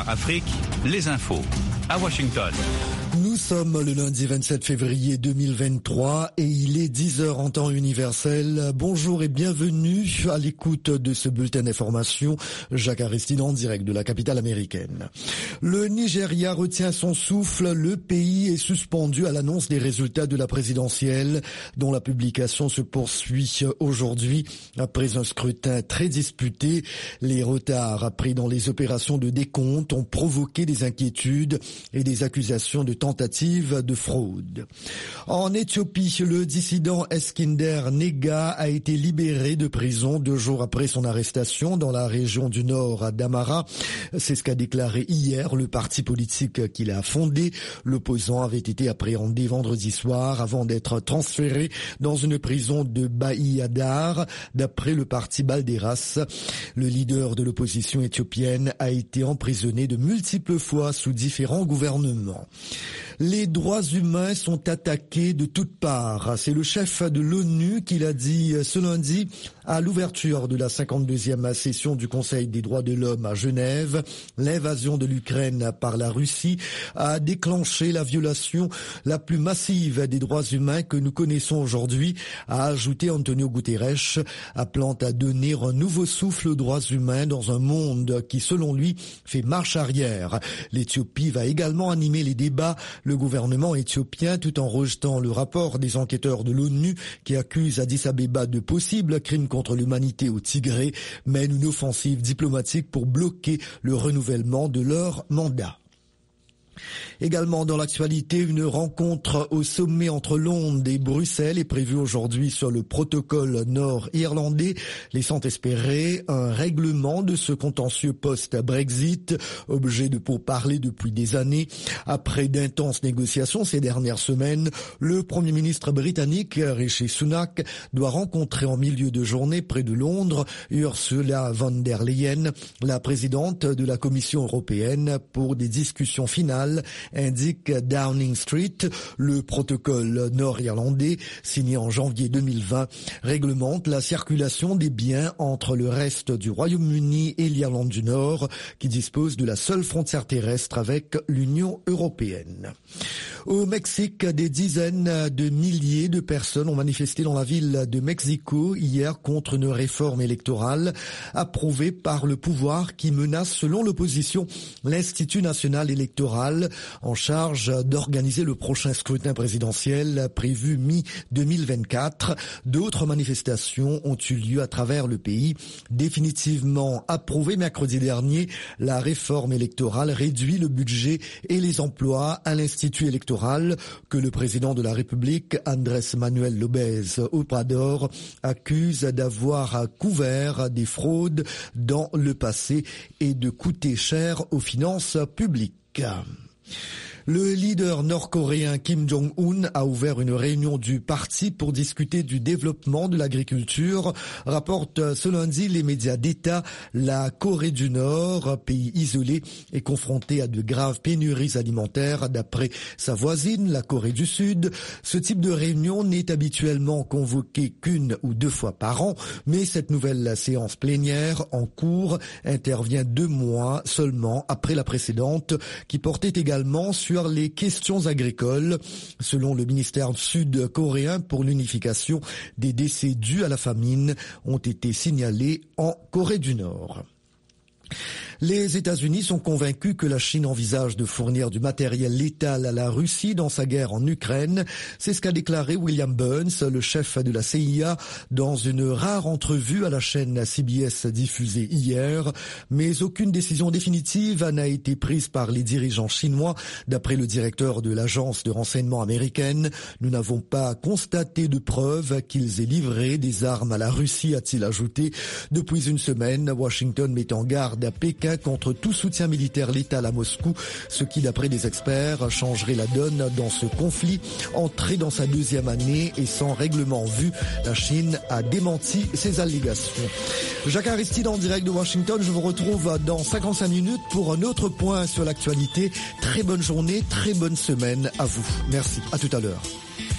Soir Afrique, les infos à Washington. Nous sommes le lundi 27 février 2023 et il est 10h en temps universel. Bonjour et bienvenue à l'écoute de ce bulletin d'information. Jacques Aristide en direct de la capitale américaine. Le Nigeria retient son souffle. Le pays est suspendu à l'annonce des résultats de la présidentielle dont la publication se poursuit aujourd'hui après un scrutin très disputé. Les retards pris dans les opérations de décompte ont provoqué des inquiétudes et des accusations de tentative de fraude. En Éthiopie, le dissident Eskinder Nega a été libéré de prison 2 jours après son arrestation dans la région du Nord à Damara. C'est ce qu'a déclaré hier le parti politique qu'il a fondé. L'opposant avait été appréhendé vendredi soir avant d'être transféré dans une prison de Baïadar, d'après le parti Balderas. Le leader de l'opposition éthiopienne a été emprisonné de multiples fois sous différents gouvernements. Les droits humains sont attaqués de toutes parts. C'est le chef de l'ONU qui l'a dit ce lundi à l'ouverture de la 52e session du Conseil des droits de l'homme à Genève. L'invasion de l'Ukraine par la Russie a déclenché la violation la plus massive des droits humains que nous connaissons aujourd'hui, a ajouté Antonio Guterres, appelant à donner un nouveau souffle aux droits humains dans un monde qui, selon lui, fait marche arrière. L'Éthiopie va également animer les débats. Le gouvernement éthiopien, tout en rejetant le rapport des enquêteurs de l'ONU qui accuse Addis Abeba de possibles crimes contre l'humanité au Tigré, mène une offensive diplomatique pour bloquer le renouvellement de leur mandat. Également dans l'actualité, une rencontre au sommet entre Londres et Bruxelles est prévue aujourd'hui sur le protocole nord-irlandais, laissant espérer un règlement de ce contentieux post-Brexit, objet de pourparlers depuis des années. Après d'intenses négociations ces dernières semaines, le Premier ministre britannique Rishi Sunak doit rencontrer en milieu de journée près de Londres Ursula von der Leyen, la présidente de la Commission européenne, pour des discussions finales, indique Downing Street. Le protocole nord-irlandais, signé en janvier 2020, réglemente la circulation des biens entre le reste du Royaume-Uni et l'Irlande du Nord, qui dispose de la seule frontière terrestre avec l'Union européenne. Au Mexique, des dizaines de milliers de personnes ont manifesté dans la ville de Mexico hier contre une réforme électorale approuvée par le pouvoir qui menace, selon l'opposition, l'Institut national électoral en charge d'organiser le prochain scrutin présidentiel prévu mi-2024. D'autres manifestations ont eu lieu à travers le pays. Définitivement approuvée mercredi dernier, la réforme électorale réduit le budget et les emplois à l'Institut électoral que le président de la République, Andrés Manuel López Obrador, accuse d'avoir couvert des fraudes dans le passé et de coûter cher aux finances publiques. Le leader nord-coréen Kim Jong-un a ouvert une réunion du parti pour discuter du développement de l'agriculture, rapportent ce lundi les médias d'État. La Corée du Nord, pays isolé, est confrontée à de graves pénuries alimentaires d'après sa voisine, la Corée du Sud. Ce type de réunion n'est habituellement convoqué qu'1 ou 2 fois par an, mais cette nouvelle séance plénière en cours intervient 2 mois seulement après la précédente, qui portait également sur les questions agricoles. Selon le ministère sud-coréen pour l'unification, des décès dus à la famine ont été signalés en Corée du Nord. Les États-Unis sont convaincus que la Chine envisage de fournir du matériel létal à la Russie dans sa guerre en Ukraine. C'est ce qu'a déclaré William Burns, le chef de la CIA, dans une rare entrevue à la chaîne CBS diffusée hier. Mais aucune décision définitive n'a été prise par les dirigeants chinois. D'après le directeur de l'agence de renseignement américaine, nous n'avons pas constaté de preuves qu'ils aient livré des armes à la Russie, a-t-il ajouté. Depuis une semaine, Washington met en garde à Pékin contre tout soutien militaire létal à Moscou, ce qui, d'après des experts, changerait la donne dans ce conflit. Entré dans sa 2e année et sans règlement en vue, la Chine a démenti ces allégations. Jacques Aristide en direct de Washington, je vous retrouve dans 55 minutes pour un autre point sur l'actualité. Très bonne journée, très bonne semaine à vous. Merci, à tout à l'heure.